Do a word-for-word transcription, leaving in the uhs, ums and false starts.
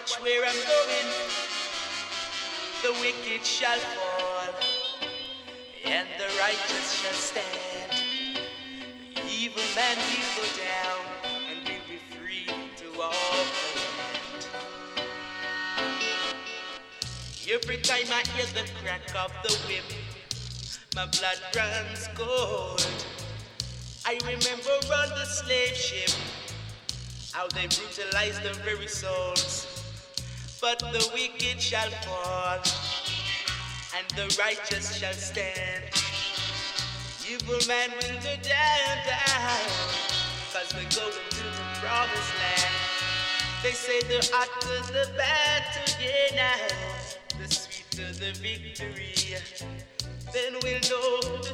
Watch where I'm going. The wicked shall fall, and the righteous shall stand. The evil man will go down, and we'll be free to walk the land. Every time I hear the crack of the whip, my blood runs cold. I remember on the slave ship how they brutalized their very souls. But the wicked shall fall, and the righteous shall stand. Evil man will go down, down, cause we're going to the promised land. They say the hotter the battle, yeah, now the sweeter the victory. Then we'll know